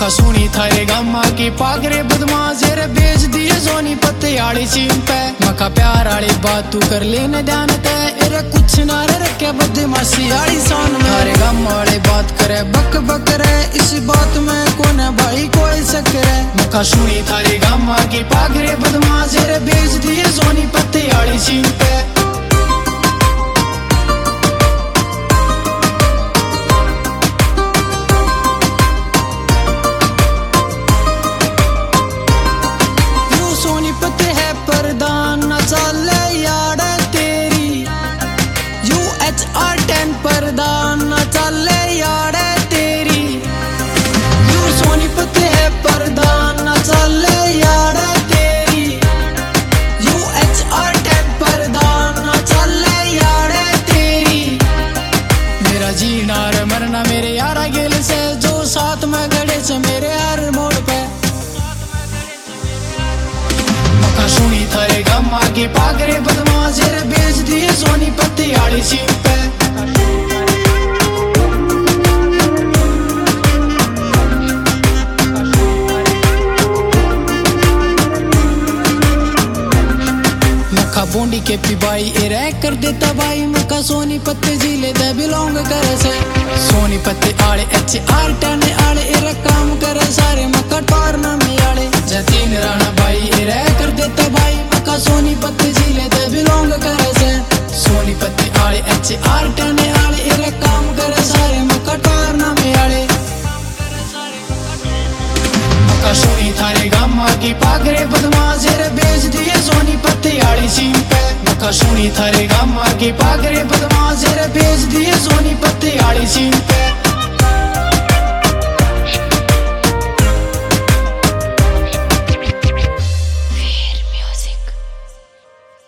मखा सुनी थारे गामा की पागरे बदमाश रे बेच दिए सोनी पत्ते आड़ी सीम पे मखा प्यार आड़ी बात तू कर लेने ध्यान ते एरे कुछ ना रे रखे बदमाशी आड़ी सोन में थारे गामा वाले बात करे बक बक रे इसी बात में कौन है भाई कोई सक रे मखा सुनी थारे गामा की पागरे बदमाश रे बेच दिए सोनी पत्ते आड़ी सीम पे मरना मेरे यारा गेल से जो साथ में गड़े से मेरे हर मोड़ पे मखा सुनी थारे गामा की पागरे बदमाश रे बेच दिए सोनी पत्ती आड़ी सीम पे मखा बोंडी के पिबाई ए रह कर देता भाई मखा सोनी पत्ते जिले दे बिलोंग करे से सोनी पत्ते आड़े अच्छे आर टने आड़े ए काम करे सारे मखा टॉर्ना में आड़े जतीन राणा भाई ए रह कर देता भाई मखा सोनी पत्ते जिले दे बिलोंग करे से सोनी पत्ते आड़े अच्छे आर टने आड़े ए काम करे सारे मखा टॉर्ना में आड़े मखा सुनी थारे गामा की पागरे बदमाश रे बेच दिए सोनी पत्ते आड़ी सीम पे मखा सुनी थारे गामा की पागरे बदमाश रे बेच दिए सोनी पत्ते आड़ी सीम पे